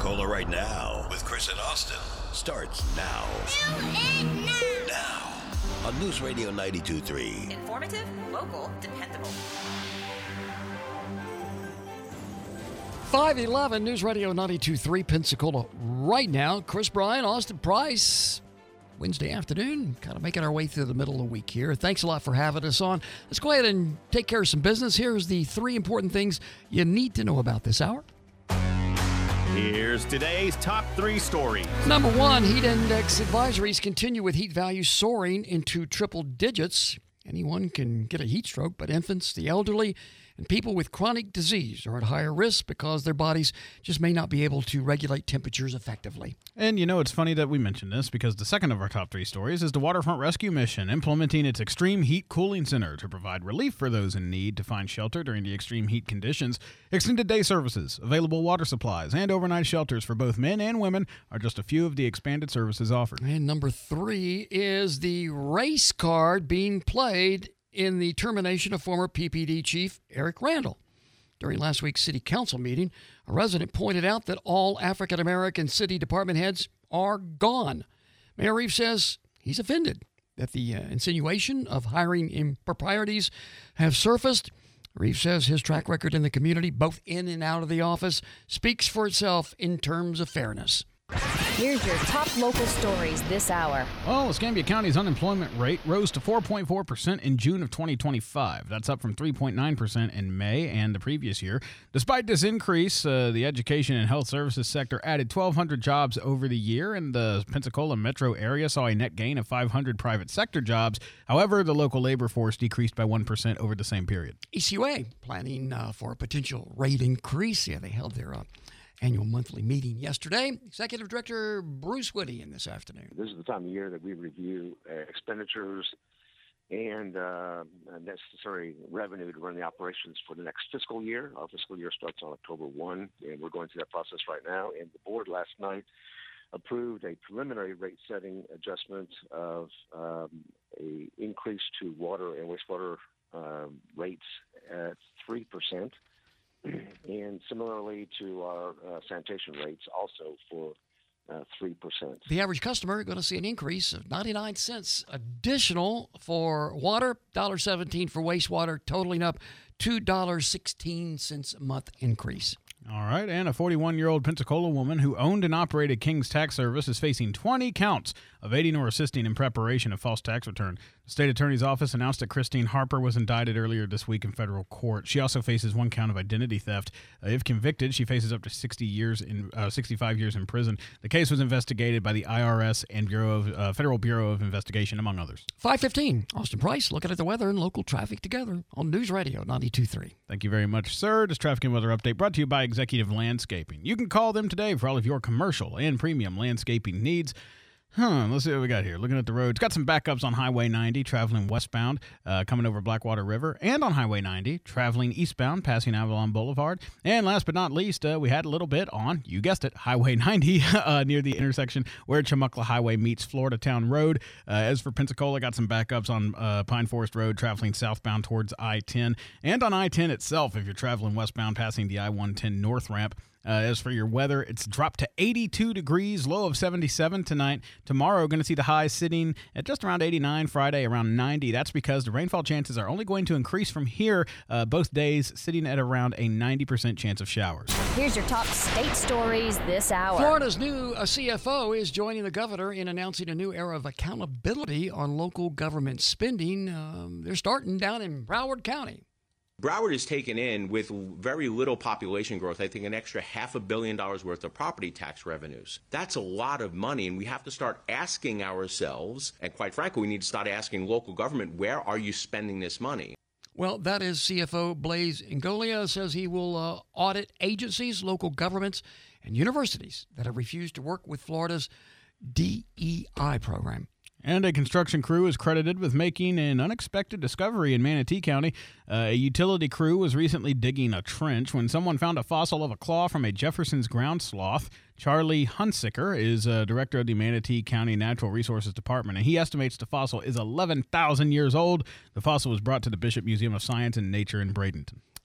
Pensacola right now with Chris and Austin starts now. Now on News Radio 92.3. Informative, local, dependable. 511 News Radio 92.3 Pensacola right now. Chris Bryan, Austin Price. Wednesday afternoon, kind of making our way through the middle of the week here. Thanks a lot for having us on. Let's go ahead and take care of some business. Here's the 3 important things you need to know about this hour. Here's today's top 3 stories. Number 1, heat index advisories continue with heat values soaring into triple digits. Anyone can get a heat stroke, but infants, the elderly, and people with chronic disease are at higher risk because their bodies just may not be able to regulate temperatures effectively. And you know, it's funny that we mentioned this because the second of our top 3 stories is the Waterfront Rescue Mission implementing its Extreme Heat Cooling Center to provide relief for those in need to find shelter during the extreme heat conditions. Extended day services, available water supplies, and overnight shelters for both men and women are just a few of the expanded services offered. And number 3 is the race card being played in the termination of former PPD chief Eric Randall. During last week's city council meeting, a resident pointed out that all African-American city department heads are gone. Mayor Reeves says he's offended that the insinuation of hiring improprieties have surfaced. Reeves says his track record in the community, both in and out of the office, speaks for itself in terms of fairness. Here's your top local stories this hour. Well, Escambia County's unemployment rate rose to 4.4% in June of 2025. That's up from 3.9% in May and the previous year. Despite this increase, the education and health services sector added 1,200 jobs over the year, and the Pensacola metro area saw a net gain of 500 private sector jobs. However, the local labor force decreased by 1% over the same period. ECUA planning for a potential rate increase. Yeah, they held their annual monthly meeting yesterday. Executive Director Bruce Woody in this afternoon. This is the time of year that we review expenditures and necessary revenue to run the operations for the next fiscal year. Our fiscal year starts on October 1, and we're going through that process right now. And the board last night approved a preliminary rate-setting adjustment of a increase to water and wastewater rates at 3%. And similarly to our sanitation rates, also for 3%. The average customer is going to see an increase of 99 cents additional for water, $1.17 for wastewater, totaling up $2.16 a month increase. All right, and a 41-year-old Pensacola woman who owned and operated King's Tax Service is facing 20 counts of aiding or assisting in preparation of false tax return. The state attorney's office announced that Christine Harper was indicted earlier this week in federal court. She also faces 1 count of identity theft. If convicted, she faces up to 65 years in prison. The case was investigated by the IRS and Federal Bureau of Investigation, among others. 5:15, Austin Price looking at the weather and local traffic together on News Radio 92.3. Thank you very much, sir. This traffic and weather update brought to you by Executive Landscaping. You can call them today for all of your commercial and premium landscaping needs. Let's see what we got here. Looking at the roads, got some backups on Highway 90 traveling westbound, coming over Blackwater River, and on Highway 90 traveling eastbound, passing Avalon Boulevard. And last but not least, we had a little bit on, you guessed it, Highway 90 near the intersection where Chumuckla Highway meets Florida Town Road. As for Pensacola, got some backups on Pine Forest Road traveling southbound towards I-10, and on I-10 itself if you're traveling westbound, passing the I-110 north ramp. As for your weather, it's dropped to 82 degrees, low of 77 tonight. Tomorrow, going to see the highs sitting at just around 89, Friday around 90. That's because the rainfall chances are only going to increase from here, both days sitting at around a 90% chance of showers. Here's your top state stories this hour. Florida's new CFO is joining the governor in announcing a new era of accountability on local government spending. They're starting down in Broward County. Broward is taken in with very little population growth, I think an extra $500 million worth of property tax revenues. That's a lot of money, and we have to start asking ourselves, and quite frankly, we need to start asking local government, where are you spending this money? Well, that is CFO Blaise Ingoglia says he will audit agencies, local governments, and universities that have refused to work with Florida's DEI program. And a construction crew is credited with making an unexpected discovery in Manatee County. A utility crew was recently digging a trench when someone found a fossil of a claw from a Jefferson's ground sloth. Charlie Hunsicker is director of the Manatee County Natural Resources Department, and he estimates the fossil is 11,000 years old. The fossil was brought to the Bishop Museum of Science and Nature in Bradenton.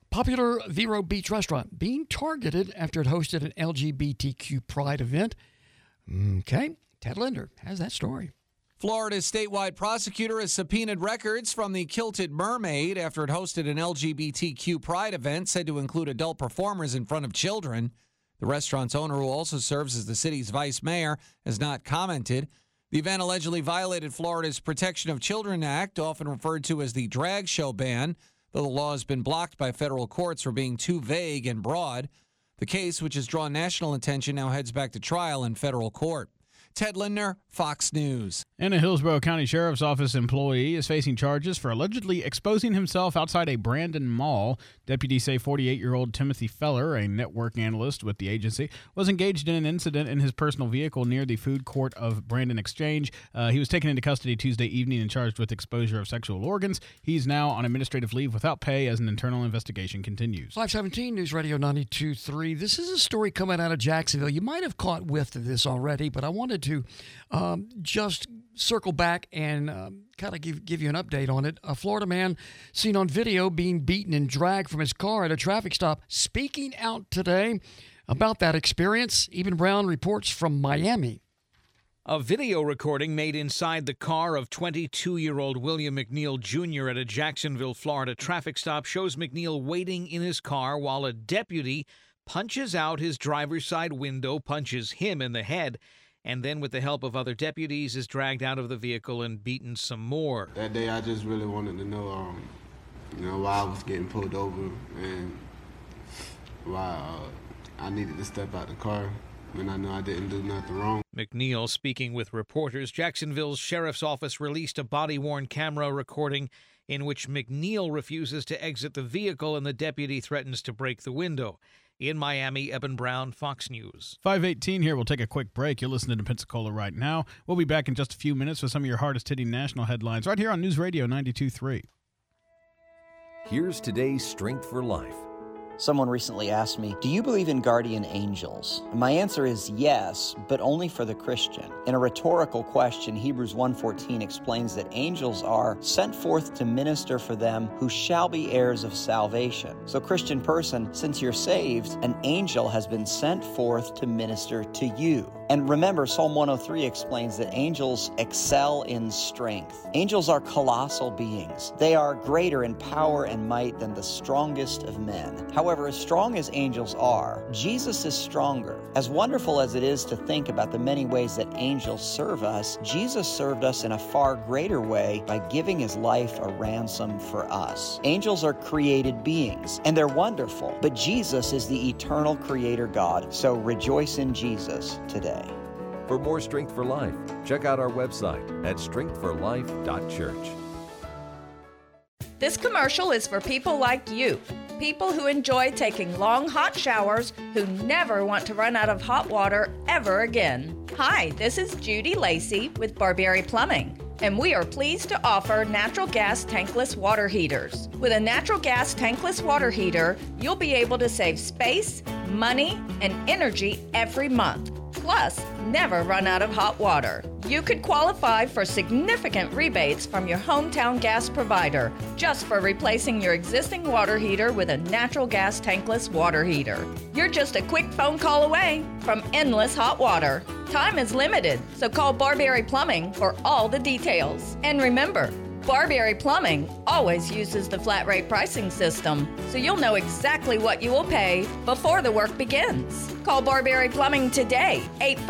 Popular Vero Beach restaurant being targeted after it hosted an LGBTQ pride event. Okay, Ted Linder has that story. Florida's statewide prosecutor has subpoenaed records from the Kilted Mermaid after it hosted an LGBTQ pride event said to include adult performers in front of children. The restaurant's owner, who also serves as the city's vice mayor, has not commented. The event allegedly violated Florida's Protection of Children Act, often referred to as the drag show ban, though the law has been blocked by federal courts for being too vague and broad. The case, which has drawn national attention, now heads back to trial in federal court. Ted Lindner, Fox News. And a Hillsborough County Sheriff's Office employee is facing charges for allegedly exposing himself outside a Brandon mall. Deputies say 48-year-old Timothy Feller, a network analyst with the agency, was engaged in an incident in his personal vehicle near the food court of Brandon Exchange. He was taken into custody Tuesday evening and charged with exposure of sexual organs. He's now on administrative leave without pay as an internal investigation continues. 517 News Radio 92.3. This is a story coming out of Jacksonville. You might have caught whiff of this already, but I wanted to just circle back and kind of give you an update on it. A Florida man seen on video being beaten and dragged from his car at a traffic stop, speaking out today about that experience. Eben Brown reports from Miami. A video recording made inside the car of 22-year-old William McNeil Jr. at a Jacksonville, Florida traffic stop shows McNeil waiting in his car while a deputy punches out his driver's side window, punches him in the head, and then with the help of other deputies is dragged out of the vehicle and beaten some more. That day I just really wanted to know, why I was getting pulled over and why I needed to step out the car when I know I didn't do nothing wrong. McNeil speaking with reporters. Jacksonville's Sheriff's Office released a body-worn camera recording in which McNeil refuses to exit the vehicle and the deputy threatens to break the window. In Miami, Eben Brown, Fox News. 5:18 here. We'll take a quick break. You're listening to Pensacola right now. We'll be back in just a few minutes with some of your hardest-hitting national headlines right here on News Radio 92.3. Here's today's Strength for Life. Someone recently asked me, do you believe in guardian angels? And my answer is yes, but only for the Christian. In a rhetorical question, Hebrews 1:14 explains that angels are sent forth to minister for them who shall be heirs of salvation. So, Christian person, since you're saved, an angel has been sent forth to minister to you. And remember, Psalm 103 explains that angels excel in strength. Angels are colossal beings. They are greater in power and might than the strongest of men. However, as strong as angels are, Jesus is stronger. As wonderful as it is to think about the many ways that angels serve us, Jesus served us in a far greater way by giving his life a ransom for us. Angels are created beings, and they're wonderful, but Jesus is the eternal creator God, so rejoice in Jesus today. For more Strength for Life, check out our website at strengthforlife.church. This commercial is for people like you. People who enjoy taking long, hot showers, who never want to run out of hot water ever again. Hi, this is Judy Lacey with Barbieri Plumbing, and we are pleased to offer natural gas tankless water heaters. With a natural gas tankless water heater, you'll be able to save space, money, and energy every month. Plus, never run out of hot water. You could qualify for significant rebates from your hometown gas provider just for replacing your existing water heater with a natural gas tankless water heater. You're just a quick phone call away from endless hot water. Time is limited, so call Barbieri Plumbing for all the details. And remember, Barbieri Plumbing always uses the flat rate pricing system, so you'll know exactly what you will pay before the work begins. Call Barbieri Plumbing today,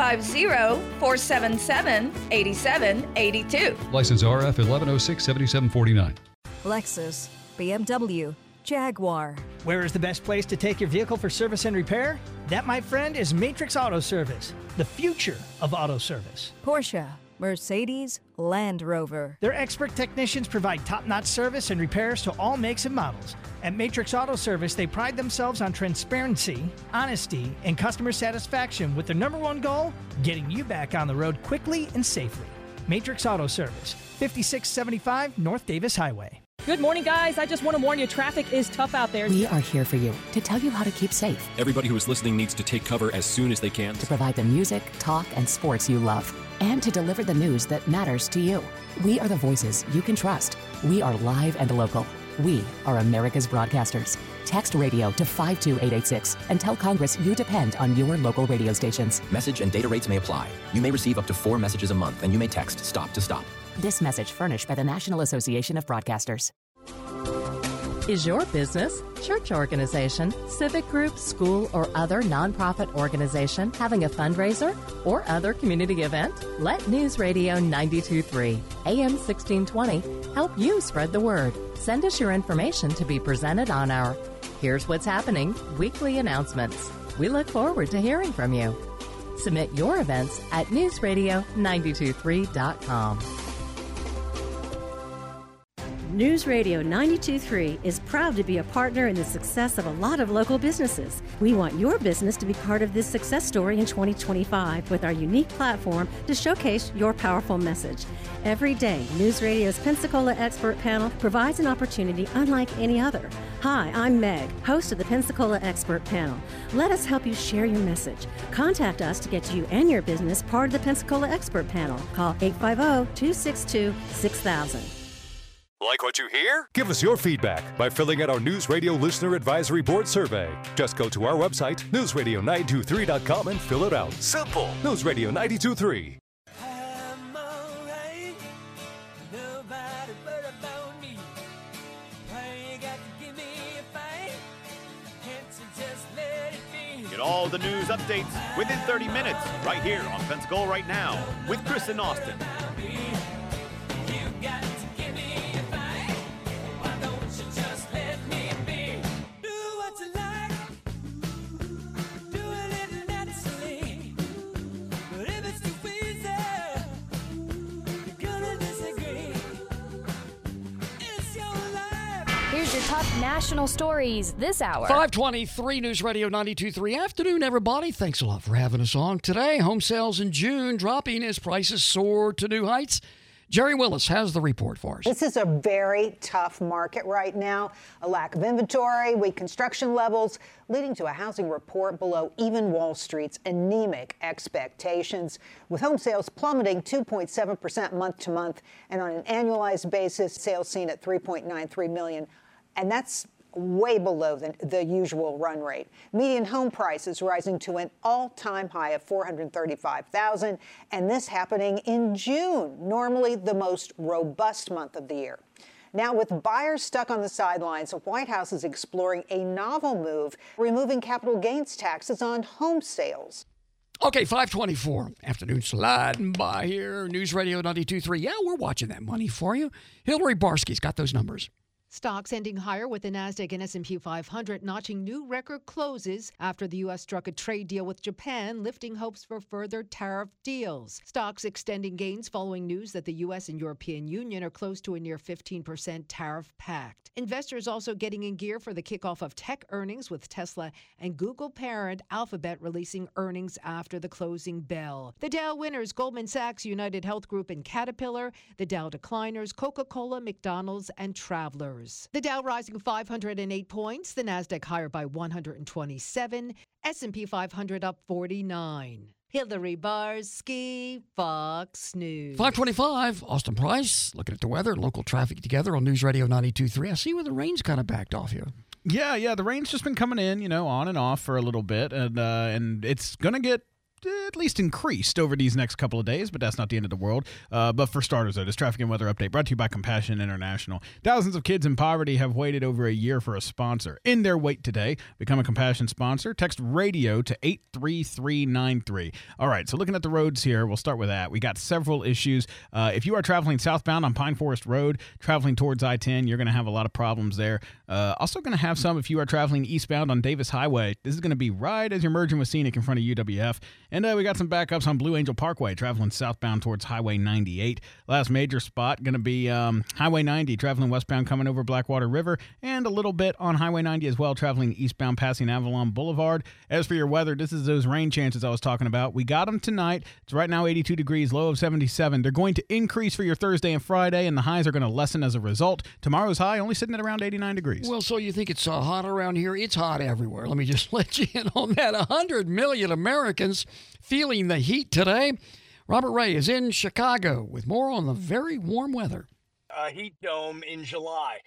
850-477-8782. License RF 1106-7749. Lexus, BMW, Jaguar. Where is the best place to take your vehicle for service and repair? That, my friend, is Matrix Auto Service, the future of auto service. Porsche, Mercedes, Land Rover. Their expert technicians provide top-notch service and repairs to all makes and models. At Matrix Auto Service, they pride themselves on transparency, honesty, and customer satisfaction with their number one goal, getting you back on the road quickly and safely. Matrix Auto Service, 5675 North Davis Highway. Good morning, guys. I just want to warn you, traffic is tough out there. We are here for you to tell you how to keep safe. Everybody who is listening needs to take cover as soon as they can. To provide the music, talk, and sports you love. And to deliver the news that matters to you. We are the voices you can trust. We are live and local. We are America's broadcasters. Text radio to 52886 and tell Congress you depend on your local radio stations. Message and data rates may apply. You may receive up to 4 messages a month, and you may text STOP to STOP. This message furnished by the National Association of Broadcasters. Is your business, church organization, civic group, school, or other nonprofit organization having a fundraiser or other community event? Let News Radio 92.3, AM 1620 help you spread the word. Send us your information to be presented on our Here's What's Happening weekly announcements. We look forward to hearing from you. Submit your events at newsradio923.com. News Radio 92.3 is proud to be a partner in the success of a lot of local businesses. We want your business to be part of this success story in 2025 with our unique platform to showcase your powerful message. Every day, News Radio's Pensacola Expert Panel provides an opportunity unlike any other. Hi, I'm Meg, host of the Pensacola Expert Panel. Let us help you share your message. Contact us to get you and your business part of the Pensacola Expert Panel. Call 850-262-6000. Like what you hear? Give us your feedback by filling out our News Radio Listener Advisory Board survey. Just go to our website, newsradio923.com, and fill it out. Simple. News Radio 92.3. Get all the news updates within 30 minutes right here on Pensacola Right Now with Chris and Austin. Here's your top national stories this hour. 523 News Radio 92.3. Afternoon, everybody. Thanks a lot for having us on today. Home sales in June dropping as prices soar to new heights. Jerry Willis has the report for us. This is a very tough market right now. A lack of inventory, weak construction levels, leading to a housing report below even Wall Street's anemic expectations. With home sales plummeting 2.7% month to month, and on an annualized basis, sales seen at 3.93 million. And that's way below the usual run rate. Median home prices rising to an all-time high of $435,000, and this happening in June, normally the most robust month of the year. Now, with buyers stuck on the sidelines, the White House is exploring a novel move, removing capital gains taxes on home sales. Okay, 524. Afternoon sliding by here. News Radio 92.3. Yeah, we're watching that money for you. Hillary Barsky's got those numbers. Stocks ending higher with the Nasdaq and S&P 500 notching new record closes after the U.S. struck a trade deal with Japan, lifting hopes for further tariff deals. Stocks extending gains following news that the U.S. and European Union are close to a near 15% tariff pact. Investors also getting in gear for the kickoff of tech earnings, with Tesla and Google parent Alphabet releasing earnings after the closing bell. The Dow winners, Goldman Sachs, United Health Group, and Caterpillar. The Dow decliners, Coca-Cola, McDonald's, and Travelers. The Dow rising 508 points, the Nasdaq higher by 127, S&P 500 up 49. Hillary Barsky, Fox News. 525, Austin Price, looking at the weather, local traffic together on News Radio 92.3. I see where the rain's kind of backed off here. Yeah, the rain's just been coming in, on and off for a little bit, and it's going to get at least increased over these next couple of days, but that's not the end of the world. But for starters, though, this traffic and weather update brought to you by Compassion International. Thousands of kids in poverty have waited over a year for a sponsor. In their wait today, become a Compassion sponsor. Text RADIO to 83393. All right, so looking at the roads here, we'll start with that. We got several issues. If you are traveling southbound on Pine Forest Road, traveling towards I-10, you're going to have a lot of problems there. Also going to have some if you are traveling eastbound on Davis Highway. This is going to be right as you're merging with Scenic in front of UWF. And we got some backups on Blue Angel Parkway, traveling southbound towards Highway 98. Last major spot going to be Highway 90, traveling westbound coming over Blackwater River, and a little bit on Highway 90 as well, traveling eastbound passing Avalon Boulevard. As for your weather, this is those rain chances I was talking about. We got them tonight. It's right now 82 degrees, low of 77. They're going to increase for your Thursday and Friday, and the highs are going to lessen as a result. Tomorrow's high only sitting at around 89 degrees. Well, so you think it's hot around here? It's hot everywhere. Let me just let you in on that. 100 million Americans feeling the heat today. Robert Ray is in Chicago with more on the very warm weather. A heat dome in July.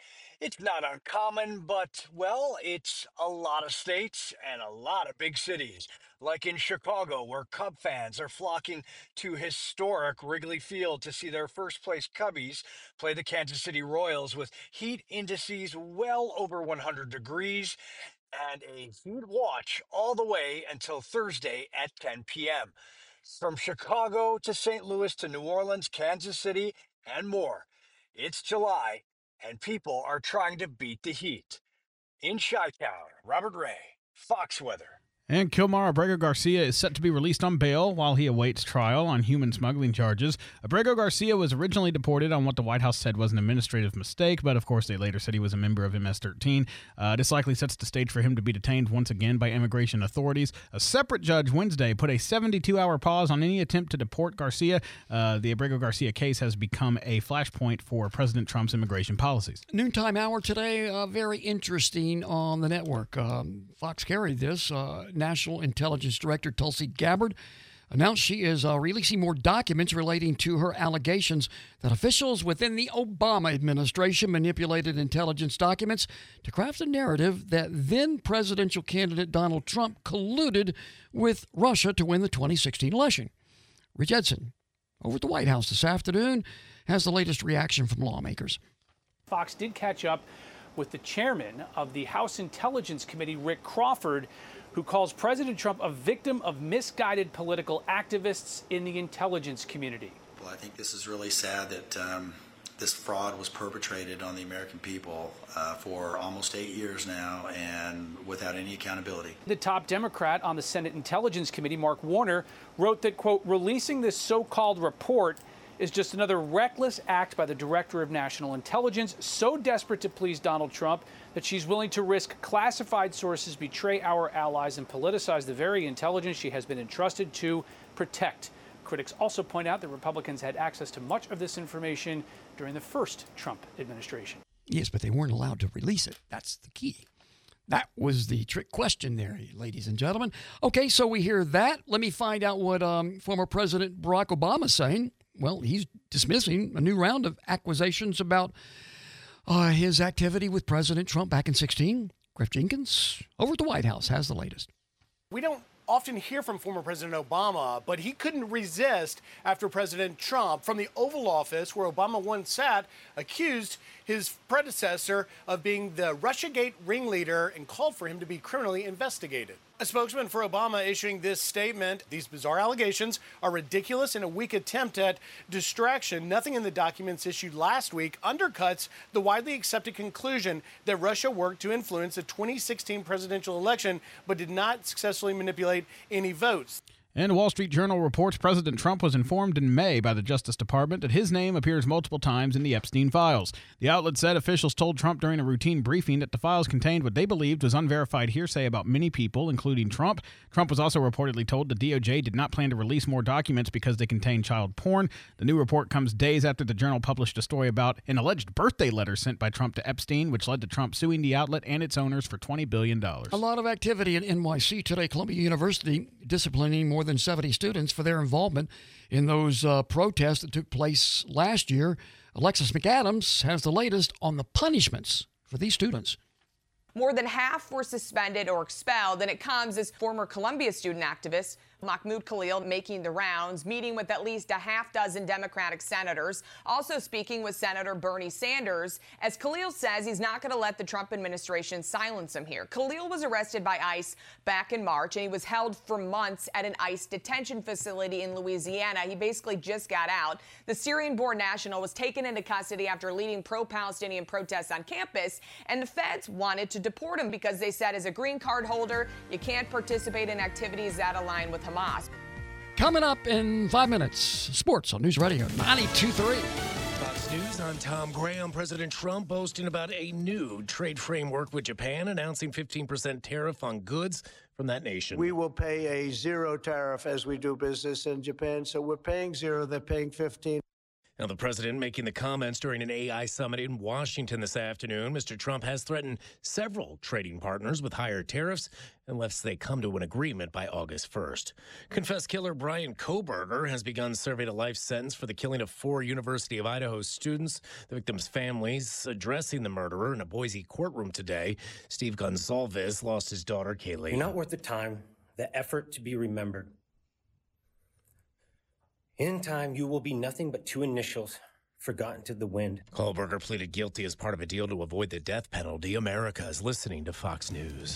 It's not uncommon, but, well, it's a lot of states and a lot of big cities. Like in Chicago, where Cub fans are flocking to historic Wrigley Field to see their first place Cubbies play the Kansas City Royals with heat indices well over 100 degrees and a heat watch all the way until Thursday at 10 p.m. From Chicago to St. Louis to New Orleans, Kansas City, and more. It's July, and people are trying to beat the heat. In Chi-Town, Robert Ray, Fox Weather. And Kilmar Abrego Garcia is set to be released on bail while he awaits trial on human smuggling charges. Abrego Garcia was originally deported on what the White House said was an administrative mistake, but of course they later said he was a member of MS-13. This likely sets the stage for him to be detained once again by immigration authorities. A separate judge Wednesday put a 72-hour pause on any attempt to deport Garcia. The Abrego Garcia case has become a flashpoint for President Trump's immigration policies. Noontime hour today, very interesting on the network. Fox carried this. National Intelligence Director Tulsi Gabbard announced she is releasing more documents relating to her allegations that officials within the Obama administration manipulated intelligence documents to craft a narrative that then presidential candidate Donald Trump colluded with Russia to win the 2016 election. Rich Edson, over at the White House this afternoon, has the latest reaction from lawmakers. Fox did catch up with the chairman of the House Intelligence Committee, Rick Crawford, who calls President Trump a victim of misguided political activists in the intelligence community. Well, I think this is really sad that this fraud was perpetrated on the American people for almost 8 years now and without any accountability. The top Democrat on the Senate Intelligence Committee, Mark Warner, wrote that, quote, releasing this so-called report is just another reckless act by the Director of National Intelligence, so desperate to please Donald Trump that she's willing to risk classified sources, betray our allies, and politicize the very intelligence she has been entrusted to protect. Critics also point out that Republicans had access to much of this information during the first Trump administration. Yes, but they weren't allowed to release it. That's the key. That was the trick question there, ladies and gentlemen. Okay, so we hear that. Let me find out what former President Barack Obama is saying. Well, he's dismissing a new round of accusations about his activity with President Trump back in 2016. Griff Jenkins, over at the White House, has the latest. We don't often hear from former President Obama, but he couldn't resist after President Trump, from the Oval Office, where Obama once sat, accused his predecessor of being the Russiagate ringleader and called for him to be criminally investigated. A spokesman for Obama issuing this statement: these bizarre allegations are ridiculous and a weak attempt at distraction. Nothing in the documents issued last week undercuts the widely accepted conclusion that Russia worked to influence the 2016 presidential election, but did not successfully manipulate any votes. And the Wall Street Journal reports President Trump was informed in May by the Justice Department that his name appears multiple times in the Epstein files. The outlet said officials told Trump during a routine briefing that the files contained what they believed was unverified hearsay about many people, including Trump. Trump was also reportedly told the DOJ did not plan to release more documents because they contain child porn. The new report comes days after the Journal published a story about an alleged birthday letter sent by Trump to Epstein, which led to Trump suing the outlet and its owners for $20 billion. A lot of activity at NYC today. Columbia University disciplining more than 70 students for their involvement in those protests that took place last year. Alexis McAdams has the latest on the punishments for these students. More than half were suspended or expelled, and it comes as former Columbia student activist Mahmoud Khalil making the rounds, meeting with at least a half dozen Democratic senators, also speaking with Senator Bernie Sanders, as Khalil says he's not going to let the Trump administration silence him here. Khalil was arrested by ICE back in March, and he was held for months at an ICE detention facility in Louisiana. He basically just got out. The Syrian-born national was taken into custody after leading pro-Palestinian protests on campus, and the feds wanted to deport him because they said as a green card holder, you can't participate in activities that align with Hamas. Coming up in 5 minutes, sports on News Radio 92.3. Fox News, I'm Tom Graham. President Trump boasting about a new trade framework with Japan, announcing 15% tariff on goods from that nation. We will pay a zero tariff as we do business in Japan, so we're paying zero, they're paying 15. Now, the president making the comments during an AI summit in Washington this afternoon. Mr. Trump has threatened several trading partners with higher tariffs unless they come to an agreement by August 1st. Confessed killer Brian Kohberger has begun serving a life sentence for the killing of 4 University of Idaho students. The victims' families addressing the murderer in a Boise courtroom today. Steve Gonsalves lost his daughter, Kaylee. You're not worth the time, the effort to be remembered. In time, you will be nothing but 2 initials forgotten to the wind. Kohberger pleaded guilty as part of a deal to avoid the death penalty. America is listening to Fox News.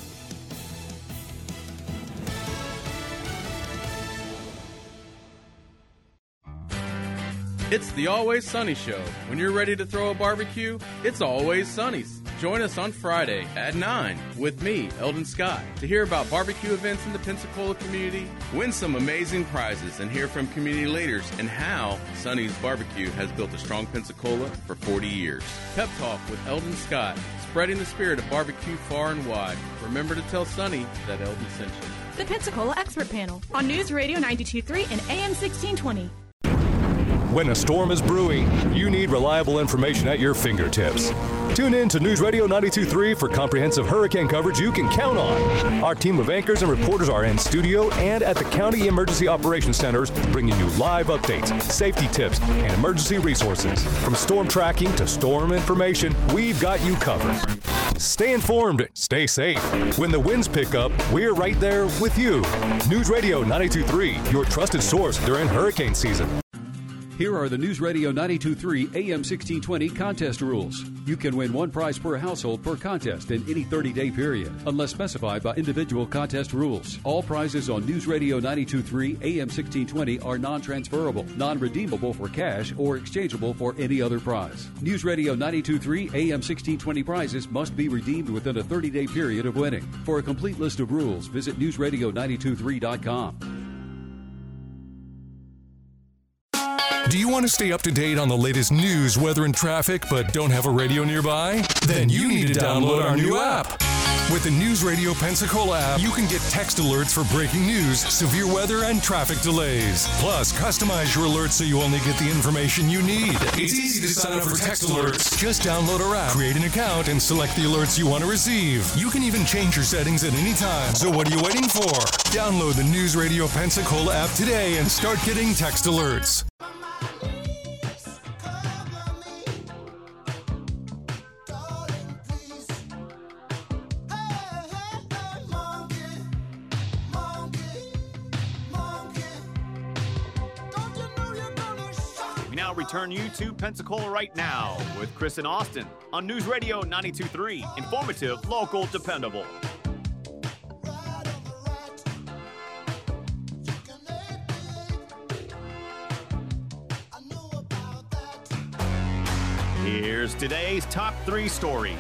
It's the Always Sunny Show. When you're ready to throw a barbecue, it's Always Sunny's. Join us on Friday at 9 with me, Eldon Scott, to hear about barbecue events in the Pensacola community, win some amazing prizes, and hear from community leaders and how Sunny's Barbecue has built a strong Pensacola for 40 years. Pep Talk with Eldon Scott, spreading the spirit of barbecue far and wide. Remember to tell Sunny that Eldon sent you. The Pensacola Expert Panel on News Radio 92.3 and AM 1620. When a storm is brewing, you need reliable information at your fingertips. Tune in to News Radio 92.3 for comprehensive hurricane coverage you can count on. Our team of anchors and reporters are in studio and at the County Emergency Operations Centers, bringing you live updates, safety tips, and emergency resources. From storm tracking to storm information, we've got you covered. Stay informed, stay safe. When the winds pick up, we're right there with you. News Radio 92.3, your trusted source during hurricane season. Here are the News Radio 92.3 AM 1620 contest rules. You can win 1 prize per household per contest in any 30-day period, unless specified by individual contest rules. All prizes on News Radio 92.3 AM 1620 are non-transferable, non-redeemable for cash, or exchangeable for any other prize. News Radio 92.3 AM 1620 prizes must be redeemed within a 30-day period of winning. For a complete list of rules, visit newsradio923.com. Do you want to stay up to date on the latest news, weather, and traffic, but don't have a radio nearby? Then you need to download our new app. With the News Radio Pensacola app, you can get text alerts for breaking news, severe weather, and traffic delays. Plus, customize your alerts so you only get the information you need. It's easy to sign up for text alerts. Just download our app, create an account, and select the alerts you want to receive. You can even change your settings at any time. So what are you waiting for? Download the News Radio Pensacola app today and start getting text alerts. Now return you to Pensacola Right Now with Chris and Austin on News Radio 92.3. Informative, local, dependable. Here's today's top 3 stories.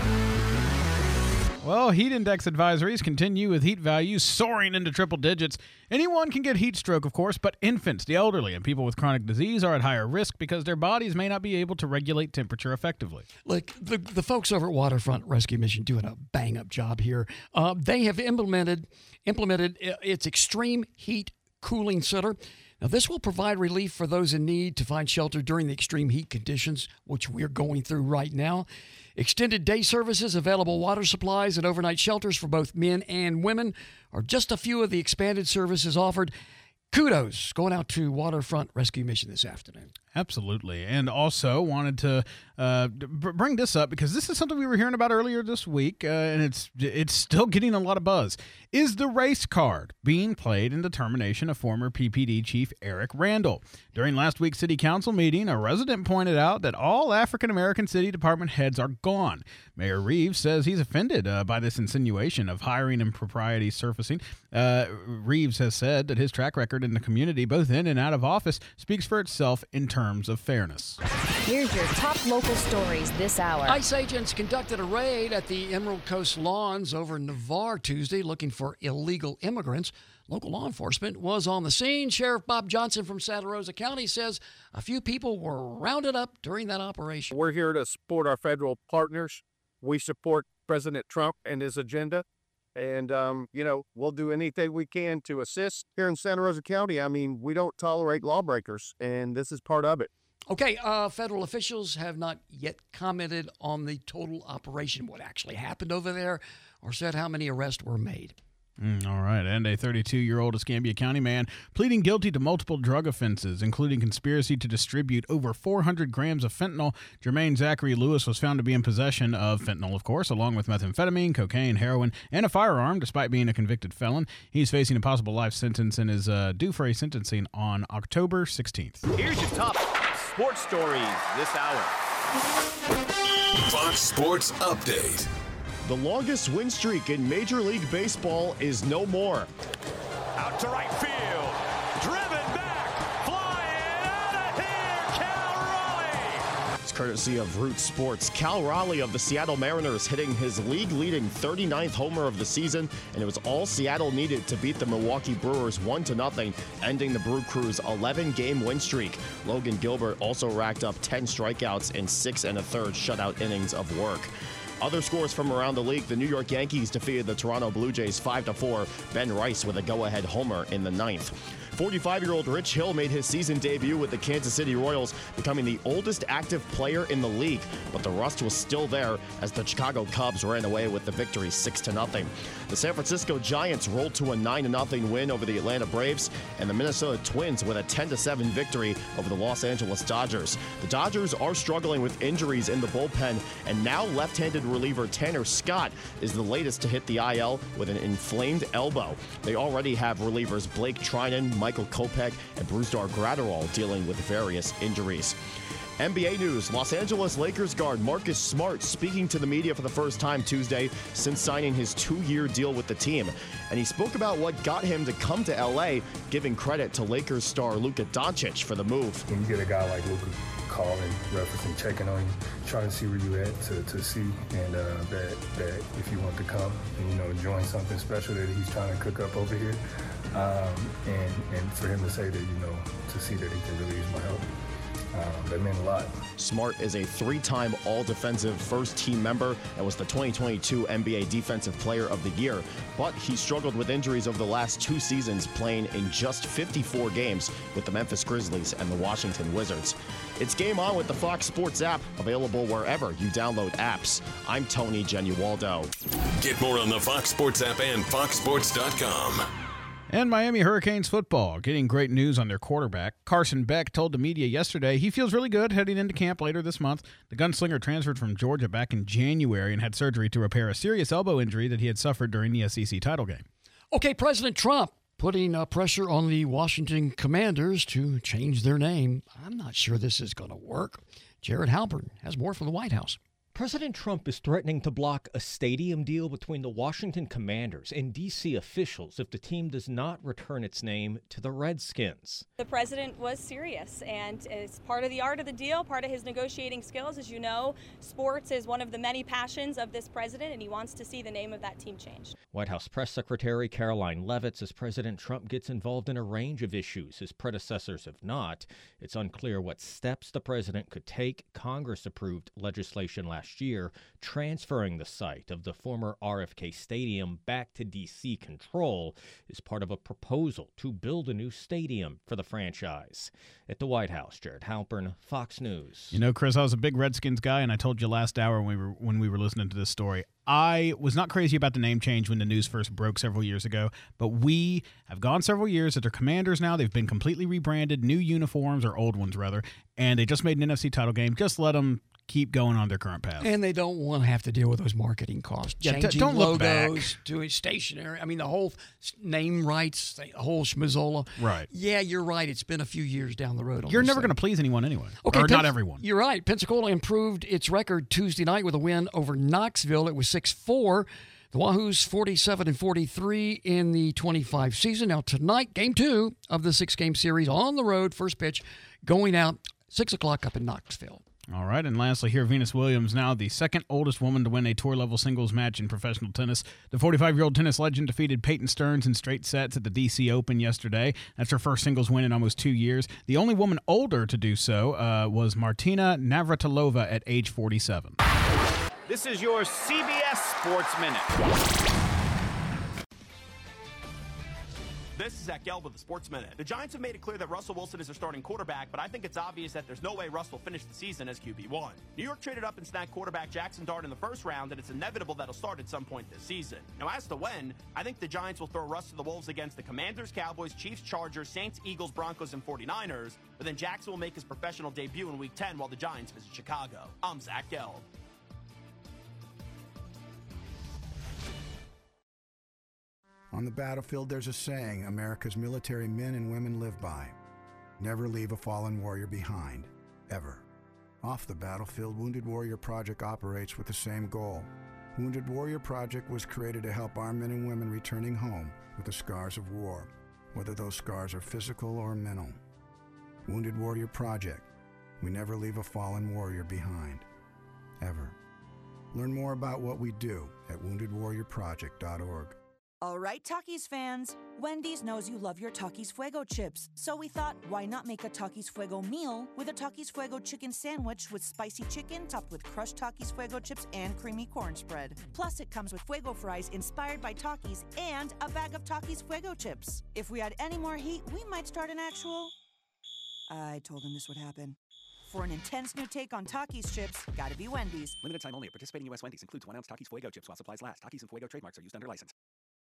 Well, heat index advisories continue with heat values soaring into triple digits. Anyone can get heat stroke, of course, but infants, the elderly, and people with chronic disease are at higher risk because their bodies may not be able to regulate temperature effectively. Like the folks over at Waterfront Rescue Mission doing a bang-up job here. They have implemented its extreme heat cooling center. Now, this will provide relief for those in need to find shelter during the extreme heat conditions, which we're going through right now. Extended day services, available water supplies, and overnight shelters for both men and women are just a few of the expanded services offered. Kudos going out to Waterfront Rescue Mission this afternoon. Absolutely. And also wanted to bring this up because this is something we were hearing about earlier this week, and it's still getting a lot of buzz. Is the race card being played in determination of former PPD Chief Eric Randall? During last week's city council meeting, a resident pointed out that all African-American city department heads are gone. Mayor Reeves says he's offended by this insinuation of hiring impropriety surfacing. Reeves has said that his track record in the community, both in and out of office, speaks for itself in terms of fairness. Here's your top local stories this hour. ICE agents conducted a raid at the Emerald Coast Lawns over Navarre Tuesday looking for illegal immigrants. Local law enforcement was on the scene. Sheriff Bob Johnson from Santa Rosa County says a few people were rounded up during that operation. We're here to support our federal partners. We support President Trump and his agenda. And, we'll do anything we can to assist here in Santa Rosa County. I mean, we don't tolerate lawbreakers, and this is part of it. Okay, federal officials have not yet commented on the total operation, what actually happened over there, or said how many arrests were made. All right, and a 32-year-old Escambia County man pleading guilty to multiple drug offenses, including conspiracy to distribute over 400 grams of fentanyl. Jermaine Zachary Lewis was found to be in possession of fentanyl, of course, along with methamphetamine, cocaine, heroin, and a firearm, despite being a convicted felon. He's facing a possible life sentence and is due for a sentencing on October 16th. Here's your top sports stories this hour. Fox Sports Update. The longest win streak in Major League Baseball is no more. Out to right field. Driven back. Flying out of here. Cal Raleigh. It's courtesy of Root Sports. Cal Raleigh of the Seattle Mariners hitting his league-leading 39th homer of the season, and it was all Seattle needed to beat the Milwaukee Brewers 1-0, ending the Brew Crew's 11-game win streak. Logan Gilbert also racked up 10 strikeouts in 6 1/3 shutout innings of work. Other scores from around the league, the New York Yankees defeated the Toronto Blue Jays 5-4, Ben Rice with a go-ahead homer in the 9th. 45-year-old Rich Hill made his season debut with the Kansas City Royals, becoming the oldest active player in the league, but the rust was still there as the Chicago Cubs ran away with the victory 6-0. The San Francisco Giants rolled to a 9-0 win over the Atlanta Braves, and the Minnesota Twins with a 10-7 victory over the Los Angeles Dodgers. The Dodgers are struggling with injuries in the bullpen, and now left-handed reliever Tanner Scott is the latest to hit the IL with an inflamed elbow. They already have relievers Blake Trinan, Michael Kopech, and Brusdar Graterol dealing with various injuries. NBA news, Los Angeles Lakers guard Marcus Smart speaking to the media for the first time Tuesday since signing his 2-year deal with the team. And he spoke about what got him to come to LA, giving credit to Lakers star Luka Doncic for the move. When you get a guy like Luka calling, referencing, checking on you, trying to see where you at to see, and that if you want to come and, join something special that he's trying to cook up over here, and for him to say that, to see that he can really use my help. That meant a lot. Smart is a 3-time All-Defensive First-Team member and was the 2022 NBA Defensive Player of the Year. But he struggled with injuries over the last 2 seasons, playing in just 54 games with the Memphis Grizzlies and the Washington Wizards. It's Game On with the Fox Sports app, available wherever you download apps. I'm Tony Genualdo. Get more on the Fox Sports app and foxsports.com. And Miami Hurricanes football getting great news on their quarterback. Carson Beck told the media yesterday he feels really good heading into camp later this month. The gunslinger transferred from Georgia back in January and had surgery to repair a serious elbow injury that he had suffered during the SEC title game. Okay, President Trump putting pressure on the Washington Commanders to change their name. I'm not sure this is going to work. Jared Halpern has more from the White House. President Trump is threatening to block a stadium deal between the Washington Commanders and D.C. officials if the team does not return its name to the Redskins. The president was serious, and as part of the art of the deal, part of his negotiating skills, as you know, sports is one of the many passions of this president, and he wants to see the name of that team changed. White House Press Secretary Caroline Leavitt says President Trump gets involved in a range of issues his predecessors have not. It's unclear what steps the president could take. Congress approved legislation last year transferring the site of the former RFK Stadium back to D.C. control is part of a proposal to build a new stadium for the franchise. At the White House, Jared Halpern, Fox News. Chris, I was a big Redskins guy, and I told you last hour when we were listening to this story, I was not crazy about the name change when the news first broke several years ago, but we have gone several years that they're Commanders now. They've been completely rebranded, new uniforms, or old ones rather, and they just made an NFC title game. Just let them keep going on their current path. And they don't want to have to deal with those marketing costs. Yeah, changing don't look logos, back. doing stationery. I mean, the whole name rights, the whole schmizzola. Right. Yeah, you're right. It's been a few years down the road. You're never going to please anyone anyway. Okay, or not everyone. You're right. Pensacola improved its record Tuesday night with a win over Knoxville. It was 6-4. The Wahoos 47-43 in the 25 season. Now tonight, game 2 of the 6-game series on the road. First pitch going out 6 o'clock up in Knoxville. All right, and lastly here, Venus Williams, now the second oldest woman to win a tour-level singles match in professional tennis. The 45-year-old tennis legend defeated Peyton Stearns in straight sets at the D.C. Open yesterday. That's her first singles win in almost 2 years. The only woman older to do so was Martina Navratilova at age 47. This is your CBS Sports Minute. This is Zach Gelb with the Sports Minute. The Giants have made it clear that Russell Wilson is their starting quarterback, but I think it's obvious that there's no way Russ will finish the season as QB1. New York traded up and snagged quarterback Jackson Dart in the first round, and it's inevitable that'll start at some point this season. Now, as to when, I think the Giants will throw Russ to the Wolves against the Commanders, Cowboys, Chiefs, Chargers, Saints, Eagles, Broncos, and 49ers, but then Jackson will make his professional debut in Week 10 while the Giants visit Chicago. I'm Zach Gelb. On the battlefield, there's a saying America's military men and women live by. Never leave a fallen warrior behind, ever. Off the battlefield, Wounded Warrior Project operates with the same goal. Wounded Warrior Project was created to help our men and women returning home with the scars of war, whether those scars are physical or mental. Wounded Warrior Project. We never leave a fallen warrior behind, ever. Learn more about what we do at woundedwarriorproject.org. All right, Takis fans, Wendy's knows you love your Takis Fuego chips, so we thought, why not make a Takis Fuego meal with a Takis Fuego chicken sandwich with spicy chicken topped with crushed Takis Fuego chips and creamy corn spread. Plus, it comes with Fuego fries inspired by Takis and a bag of Takis Fuego chips. If we had any more heat, we might start an actual... I told him this would happen. For an intense new take on Takis chips, gotta be Wendy's. Limited time only at participating U.S. Wendy's. Includes 1 ounce Takis Fuego chips while supplies last. Takis and Fuego trademarks are used under license.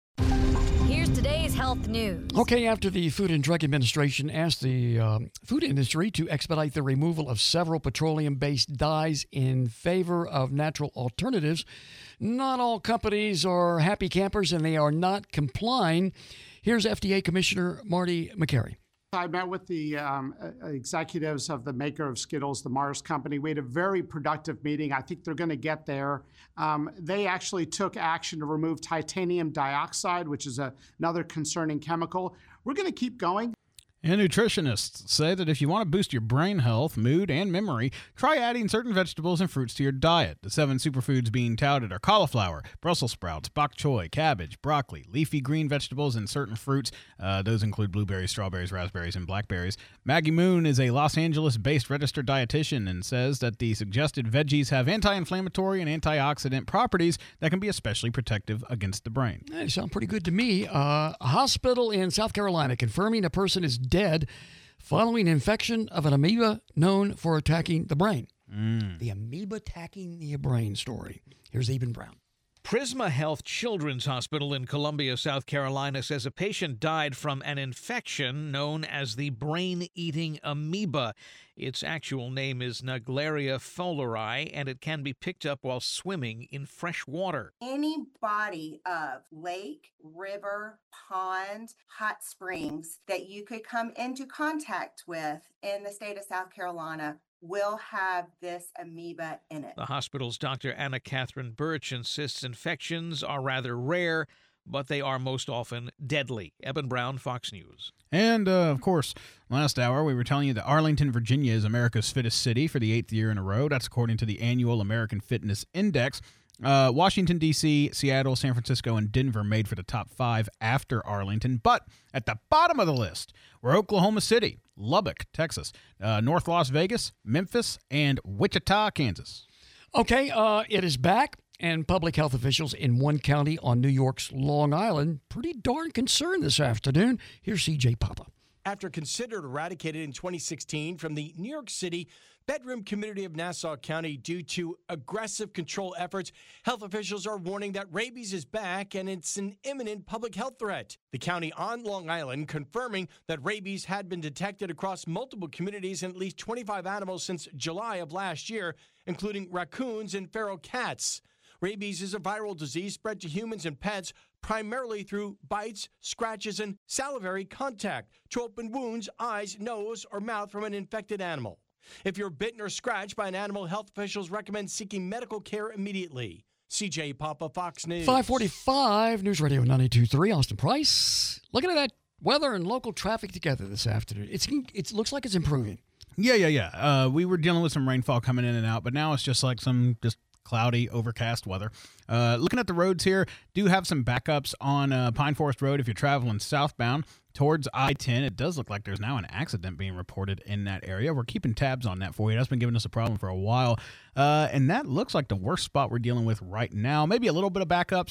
Here's today's health news. Okay, after the Food and Drug Administration asked the food industry to expedite the removal of several petroleum-based dyes in favor of natural alternatives, not all companies are happy campers and they are not complying. Here's FDA Commissioner Marty Makary. I met with the executives of the maker of Skittles, the Mars Company. We had a very productive meeting. I think they're going to get there. They actually took action to remove titanium dioxide, which is another concerning chemical. We're going to keep going. And nutritionists say that if you want to boost your brain health, mood, and memory, try adding certain vegetables and fruits to your diet. The 7 superfoods being touted are cauliflower, Brussels sprouts, bok choy, cabbage, broccoli, leafy green vegetables, and certain fruits. Those include blueberries, strawberries, raspberries, and blackberries. Maggie Moon is a Los Angeles-based registered dietitian and says that the suggested veggies have anti-inflammatory and antioxidant properties that can be especially protective against the brain. They sound pretty good to me. A hospital in South Carolina confirming a person is dead following infection of an amoeba known for attacking the brain. The amoeba attacking the brain story. Here's Eben Brown. Prisma Health Children's Hospital in Columbia, South Carolina says a patient died from an infection known as the brain-eating amoeba. Its actual name is Naegleria fowleri, and it can be picked up while swimming in fresh water. Any body of lake, river, pond, hot springs that you could come into contact with in the state of South Carolina will have this amoeba in it. The hospital's Dr. Anna Catherine Birch insists infections are rather rare, but they are most often deadly. Eben Brown, Fox News. And, of course, last hour we were telling you that Arlington, Virginia is America's fittest city for the 8th year in a row. That's according to the annual American Fitness Index. Washington, D.C., Seattle, San Francisco, and Denver made for the top 5 after Arlington. But at the bottom of the list were Oklahoma City, Lubbock, Texas, North Las Vegas, Memphis, and Wichita, Kansas. Okay, it is back, and public health officials in one county on New York's Long Island pretty darn concerned this afternoon. Here's C.J. Papa. After considered eradicated in 2016 from the New York City bedroom community of Nassau County due to aggressive control efforts, health officials are warning that rabies is back and it's an imminent public health threat. The county on Long Island confirming that rabies had been detected across multiple communities in at least 25 animals since July of last year, including raccoons and feral cats. Rabies is a viral disease spread to humans and pets primarily through bites, scratches, and salivary contact to open wounds, eyes, nose, or mouth from an infected animal. If you're bitten or scratched by an animal, health officials recommend seeking medical care immediately. CJ Papa, Fox News. 545 News Radio 92.3, Austin Price. Looking at that weather and local traffic together this afternoon. It looks like it's improving. Yeah. We were dealing with some rainfall coming in and out, but now it's just like some cloudy, overcast weather. Looking at the roads here, do have some backups on Pine Forest Road if you're traveling southbound towards I-10. It does look like there's now an accident being reported in that area. We're keeping tabs on that for you. That's been giving us a problem for a while. And that looks like the worst spot we're dealing with right now. Maybe a little bit of backups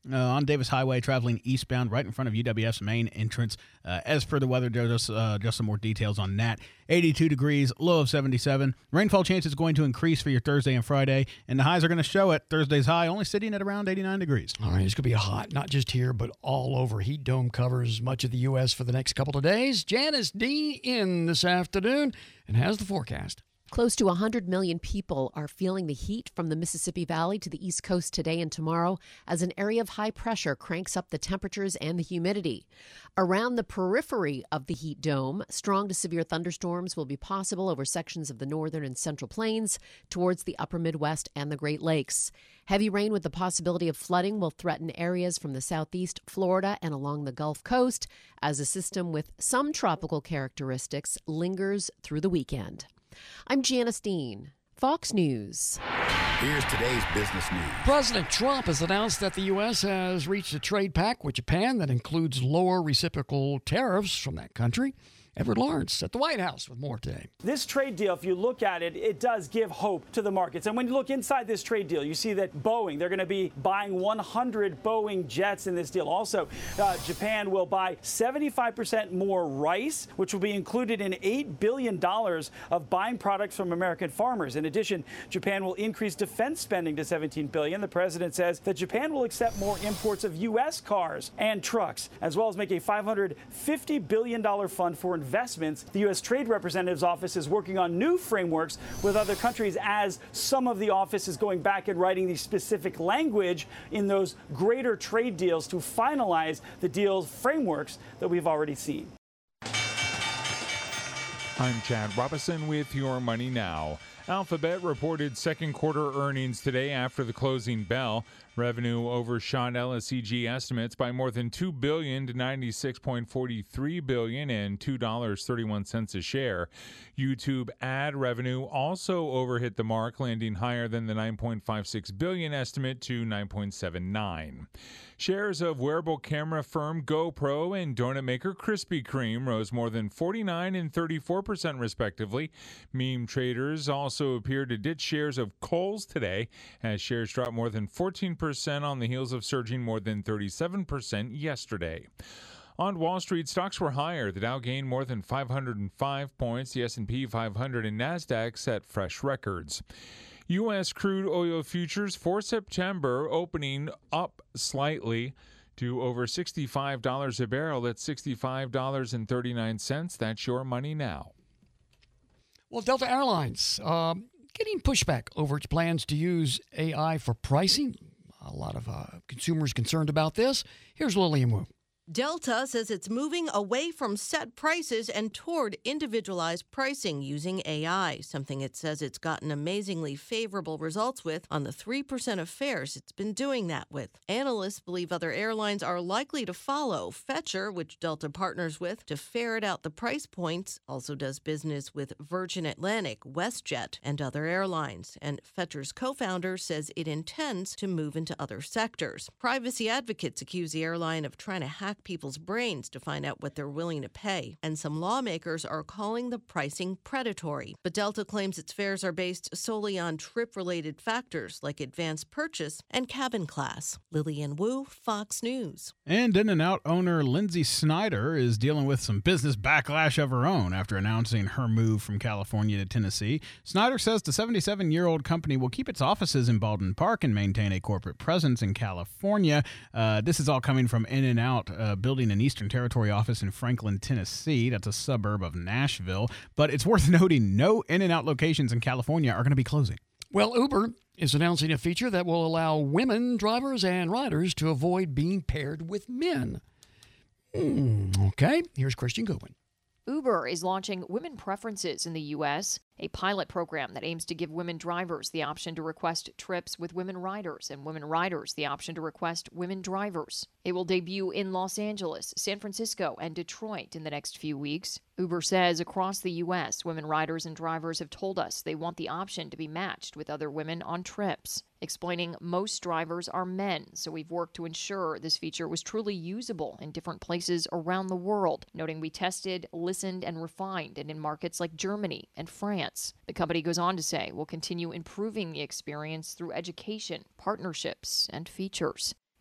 on Davis Highway traveling eastbound right in front of UWF's main entrance. As per the weather, just some more details on that. 82 degrees, low of 77. Rainfall chance is going to increase for your Thursday and Friday, and the highs are going to show it. Thursday's high only sitting at around 89 degrees. All right, it's going to be hot, not just here, but all over. Heat dome covers much of the U.S. for the next couple of days. Janice Dean in this afternoon and has the forecast. Close to 100 million people are feeling the heat from the Mississippi Valley to the East Coast today and tomorrow as an area of high pressure cranks up the temperatures and the humidity. Around the periphery of the heat dome, strong to severe thunderstorms will be possible over sections of the northern and central plains towards the upper Midwest and the Great Lakes. Heavy rain with the possibility of flooding will threaten areas from the southeast, Florida, and along the Gulf Coast as a system with some tropical characteristics lingers through the weekend. I'm Janice Dean, Fox News. Here's today's business news. President Trump has announced that the U.S. has reached a trade pact with Japan that includes lower reciprocal tariffs from that country. Edward Lawrence at the White House with more today. This trade deal, if you look at it, it does give hope to the markets. And when you look inside this trade deal, you see that Boeing, they're going to be buying 100 Boeing jets in this deal. Also, Japan will buy 75% more rice, which will be included in $8 billion of buying products from American farmers. In addition, Japan will increase defense spending to $17 billion. The president says that Japan will accept more imports of U.S. cars and trucks, as well as make a $550 billion fund for investments. The U.S. Trade Representative's office is working on new frameworks with other countries as some of the office is going back and writing the specific language in those greater trade deals to finalize the deals frameworks that we've already seen. I'm Chad Robinson with Your Money Now. Alphabet reported second quarter earnings today after the closing bell. Revenue overshot LSEG estimates by more than $2 billion to $96.43 billion and $2.31 a share. YouTube ad revenue also overhit the mark, landing higher than the $9.56 billion estimate to $9.79. Shares of wearable camera firm GoPro and donut maker Krispy Kreme rose more than 49% and 34% respectively. Meme traders also appeared to ditch shares of Kohl's today as shares dropped more than 14% on the heels of surging more than 37% yesterday. On Wall Street, stocks were higher. The Dow gained more than 505 points. The S&P 500 and NASDAQ set fresh records. U.S. crude oil futures for September opening up slightly to over $65 a barrel. That's $65.39. That's Your Money Now. Well, Delta Airlines getting pushback over its plans to use AI for pricing. A lot of consumers concerned about this. Here's Lillian Wu. Delta says it's moving away from set prices and toward individualized pricing using AI, something it says it's gotten amazingly favorable results with on the 3% of fares it's been doing that with. Analysts believe other airlines are likely to follow. Fetcher, which Delta partners with to ferret out the price points, also does business with Virgin Atlantic, WestJet, and other airlines. And Fetcher's co-founder says it intends to move into other sectors. Privacy advocates accuse the airline of trying to hack people's brains to find out what they're willing to pay, and some lawmakers are calling the pricing predatory. But Delta claims its fares are based solely on trip-related factors like advanced purchase and cabin class. Lillian Wu, Fox News. And In-N-Out owner Lindsay Snyder is dealing with some business backlash of her own after announcing her move from California to Tennessee. Snyder says the 77-year-old company will keep its offices in Baldwin Park and maintain a corporate presence in California. This is all coming from In-N-Out building an Eastern Territory office in Franklin, Tennessee. That's a suburb of Nashville. But it's worth noting no In-N-Out locations in California are going to be closing. Well, Uber is announcing a feature that will allow women drivers and riders to avoid being paired with men. Okay, here's Christian Goodwin. Uber is launching Women Preferences in the U.S., a pilot program that aims to give women drivers the option to request trips with women riders and women riders the option to request women drivers. It will debut in Los Angeles, San Francisco, and Detroit in the next few weeks. Uber says across the U.S., women riders and drivers have told us they want the option to be matched with other women on trips, explaining most drivers are men, so we've worked to ensure this feature was truly usable in different places around the world, noting we tested, listened, and refined it in markets like Germany and France. The company goes on to say we'll continue improving the experience through education, partnerships, and features.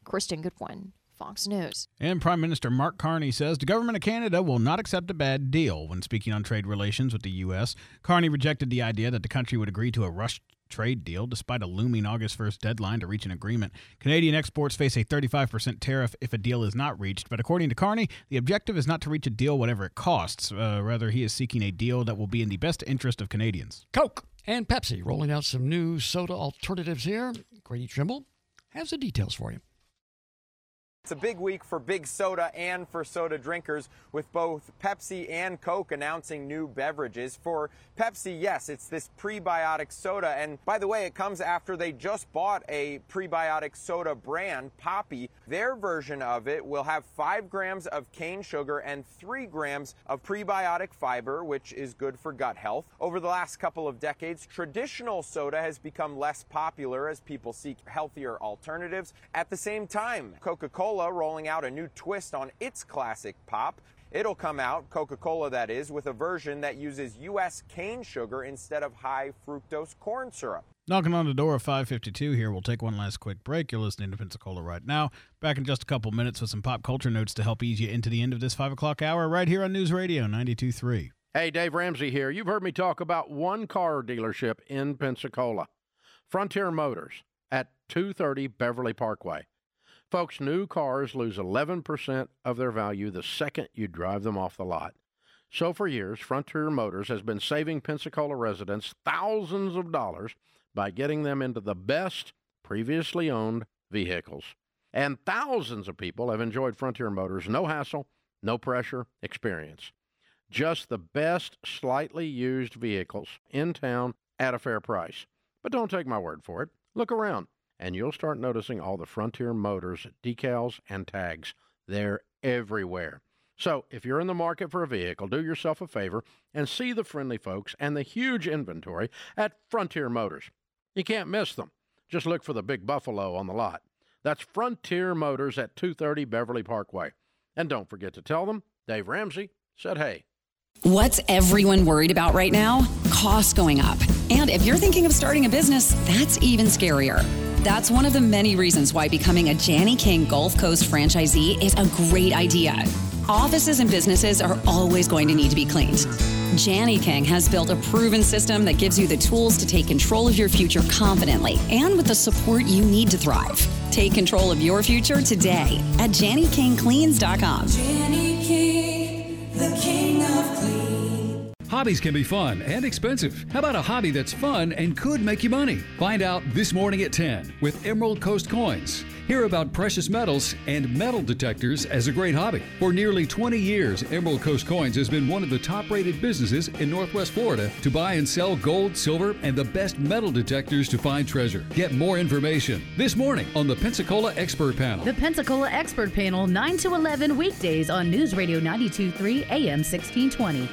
Kristen Goodwin, Fox News. And Prime Minister Mark Carney says the government of Canada will not accept a bad deal when speaking on trade relations with the U.S. Carney rejected the idea that the country would agree to a rushed trade deal despite a looming August 1st deadline to reach an agreement. Canadian exports face a 35% tariff if a deal is not reached, but according to Carney, the objective is not to reach a deal whatever it costs. Rather, he is seeking a deal that will be in the best interest of Canadians. Coke and Pepsi rolling out some new soda alternatives here. Grady Trimble has the details for you. It's a big week for big soda and for soda drinkers, with both Pepsi and Coke announcing new beverages. For Pepsi, yes, it's this prebiotic soda. And by the way, it comes after they just bought a prebiotic soda brand, Poppi. Their version of it will have 5 grams of cane sugar and 3 grams of prebiotic fiber, which is good for gut health. Over the last couple of decades, traditional soda has become less popular as people seek healthier alternatives. At the same time, Coca-Cola rolling out a new twist on its classic pop. It'll come out, Coca-Cola that is, with a version that uses U.S. cane sugar instead of high fructose corn syrup. Knocking on the door of 5:52 here. We'll take one last quick break. You're listening to Pensacola right now. Back in just a couple minutes with some pop culture notes to help ease you into the end of this 5 o'clock hour right here on News Radio 92.3. Hey, Dave Ramsey here. You've heard me talk about one car dealership in Pensacola, Frontier Motors at 230 Beverly Parkway. Folks, new cars lose 11% of their value the second you drive them off the lot. So for years, Frontier Motors has been saving Pensacola residents thousands of dollars by getting them into the best previously owned vehicles. And thousands of people have enjoyed Frontier Motors' no hassle, no pressure experience. Just the best slightly used vehicles in town at a fair price. But don't take my word for it. Look around, and you'll start noticing all the Frontier Motors decals and tags. They're everywhere. So if you're in the market for a vehicle, do yourself a favor and see the friendly folks and the huge inventory at Frontier Motors. You can't miss them. Just look for the big buffalo on the lot. That's Frontier Motors at 230 Beverly Parkway. And don't forget to tell them Dave Ramsey said hey. What's everyone worried about right now? Costs going up. And if you're thinking of starting a business, that's even scarier. That's one of the many reasons why becoming a Jani King Gulf Coast franchisee is a great idea. Offices and businesses are always going to need to be cleaned. Jani King has built a proven system that gives you the tools to take control of your future confidently and with the support you need to thrive. Take control of your future today at JaniKingCleans.com. Jani King, the king of clean. Hobbies can be fun and expensive. How about a hobby that's fun and could make you money? Find out this morning at 10 with Emerald Coast Coins. Hear about precious metals and metal detectors as a great hobby. For nearly 20 years, Emerald Coast Coins has been one of the top-rated businesses in Northwest Florida to buy and sell gold, silver, and the best metal detectors to find treasure. Get more information this morning on the Pensacola Expert Panel. The Pensacola Expert Panel, 9 to 11 weekdays on News Radio 92.3 AM 1620.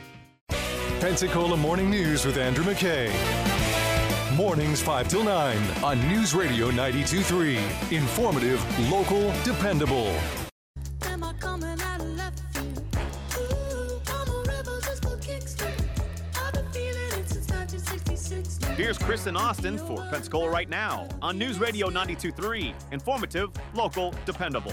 Pensacola Morning News with Andrew McKay. Mornings 5 till 9 on News Radio 92.3. Informative, local, dependable. Here's Chris and Austin for Pensacola Right Now on News Radio 92.3. Informative, local, dependable.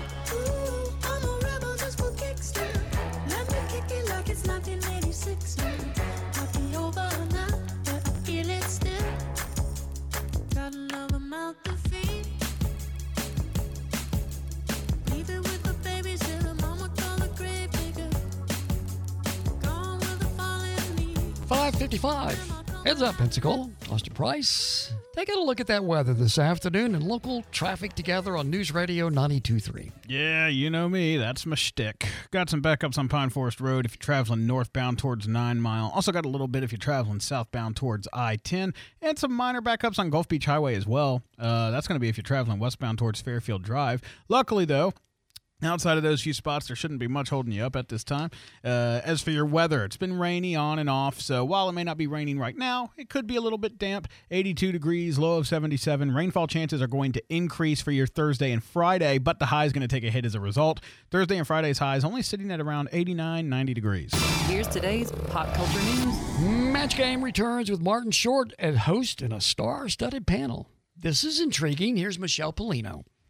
$5.55. Heads up, Pensacola. Austin Price. Taking a look at that weather this afternoon and local traffic together on News Radio 92.3. Yeah, you know me. That's my shtick. Got some backups on Pine Forest Road if you're traveling northbound towards 9 Mile. Also got a little bit if you're traveling southbound towards I-10. And some minor backups on Gulf Beach Highway as well. That's going to be if you're traveling westbound towards Fairfield Drive. Luckily, though, outside of those few spots, there shouldn't be much holding you up at this time. As for your weather, it's been rainy on and off, so while it may not be raining right now, it could be a little bit damp. 82 degrees, low of 77. Rainfall chances are going to increase for your Thursday and Friday, but the high is going to take a hit as a result. Thursday and Friday's highs only sitting at around 89, 90 degrees. Here's today's pop culture news. Match Game returns with Martin Short as host and a star-studded panel. This is intriguing. Here's Michelle Polino.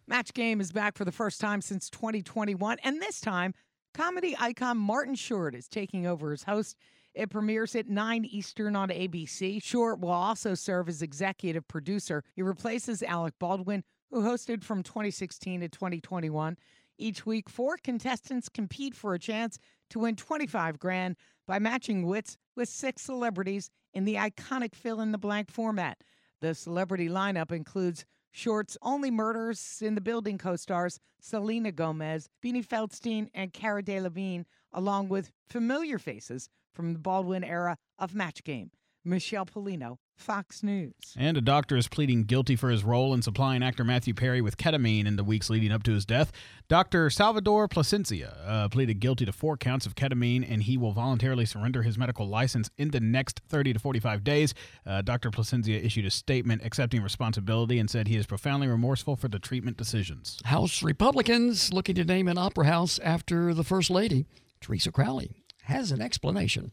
Match Game is back for the first time since 2021, and this time, comedy icon Martin Short is taking over as host. It premieres at 9 Eastern on ABC. Short will also serve as executive producer. He replaces Alec Baldwin, who hosted from 2016 to 2021. Each week, 4 contestants compete for a chance to win $25,000 by matching wits with 6 celebrities in the iconic fill-in-the-blank format. The celebrity lineup includes Short's Only Murders in the Building co-stars Selena Gomez, Beanie Feldstein, and Cara Delevingne, along with familiar faces from the Baldwin era of Match Game. Michelle Polino, Fox News. And a doctor is pleading guilty for his role in supplying actor Matthew Perry with ketamine in the weeks leading up to his death. Dr. Salvador Plasencia pleaded guilty to 4 counts of ketamine, and he will voluntarily surrender his medical license in the next 30 to 45 days. Dr. Plasencia issued a statement accepting responsibility and said he is profoundly remorseful for the treatment decisions. House Republicans looking to name an opera house after the First Lady. Teresa Crowley has an explanation.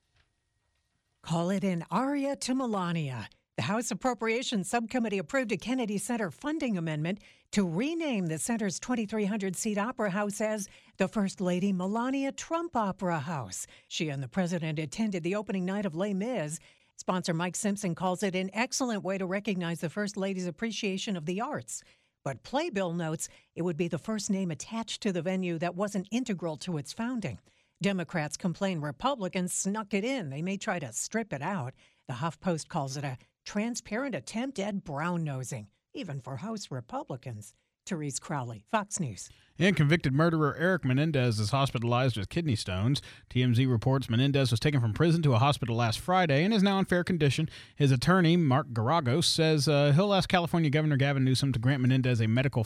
Call it an aria to Melania. The House Appropriations Subcommittee approved a Kennedy Center funding amendment to rename the center's 2,300-seat opera house as the First Lady Melania Trump Opera House. She and the president attended the opening night of Les Mis. Sponsor Mike Simpson calls it an excellent way to recognize the First Lady's appreciation of the arts. But Playbill notes it would be the first name attached to the venue that wasn't integral to its founding. Democrats complain Republicans snuck it in. They may try to strip it out. The HuffPost calls it a transparent attempt at brown-nosing, even for House Republicans. Therese Crowley, Fox News. And convicted murderer Eric Menendez is hospitalized with kidney stones. TMZ reports Menendez was taken from prison to a hospital last Friday and is now in fair condition. His attorney, Mark Garagos, says he'll ask California Governor Gavin Newsom to grant Menendez a medical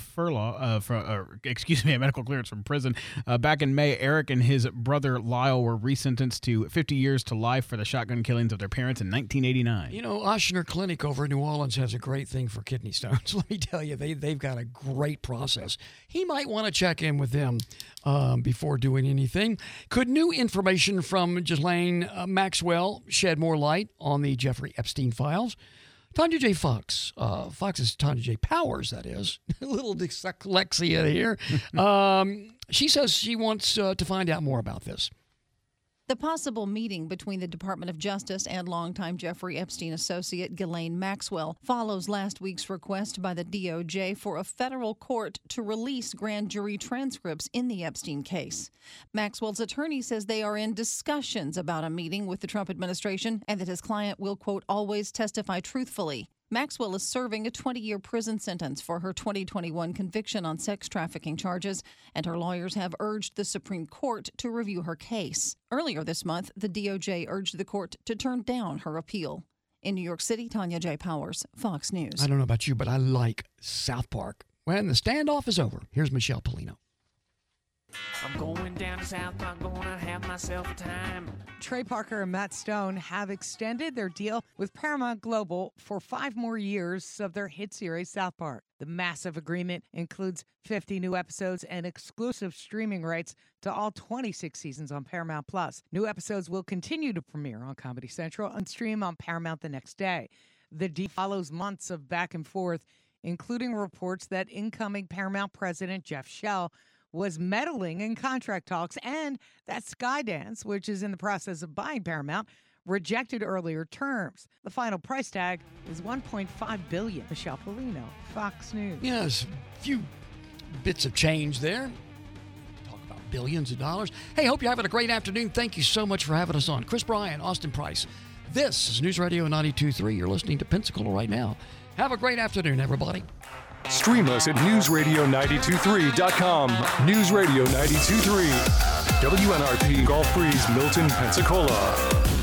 medical clearance from prison. Back in May, Eric and his brother Lyle were resentenced to 50 years to life for the shotgun killings of their parents in 1989. You know, Ochsner Clinic over in New Orleans has a great thing for kidney stones. Let me tell you, they've got a great process. He might want to check in with them before doing anything. Could new information from Ghislaine Maxwell shed more light on the Jeffrey Epstein files? Tanya J. Fox, Fox's Tanya J. Powers, that is, a little dyslexia here. She says she wants to find out more about this. The possible meeting between the Department of Justice and longtime Jeffrey Epstein associate Ghislaine Maxwell follows last week's request by the DOJ for a federal court to release grand jury transcripts in the Epstein case. Maxwell's attorney says they are in discussions about a meeting with the Trump administration and that his client will, quote, always testify truthfully. Maxwell is serving a 20-year prison sentence for her 2021 conviction on sex trafficking charges, and her lawyers have urged the Supreme Court to review her case. Earlier this month, the DOJ urged the court to turn down her appeal. In New York City, Tanya J. Powers, Fox News. I don't know about you, but I like South Park. When the standoff is over, here's Michelle Polino. I'm going down to South Park, gonna have myself a time. Trey Parker and Matt Stone have extended their deal with Paramount Global for 5 more years of their hit series South Park. The massive agreement includes 50 new episodes and exclusive streaming rights to all 26 seasons on Paramount+. New episodes will continue to premiere on Comedy Central and stream on Paramount the next day. The deal follows months of back and forth, including reports that incoming Paramount president Jeff Shell was meddling in contract talks, and that Skydance, which is in the process of buying Paramount, rejected earlier terms. The final price tag is $1.5 billion. Michelle Polino, Fox News. Yes, a few bits of change there. Talk about billions of dollars. Hey, hope you're having a great afternoon. Thank you so much for having us on. Chris Bryan, Austin Price. This is News Radio 92.3. You're listening to Pensacola right now. Have a great afternoon, everybody. Stream us at newsradio923.com. News Radio 92.3. WNRP Gulf Breeze, Milton, Pensacola.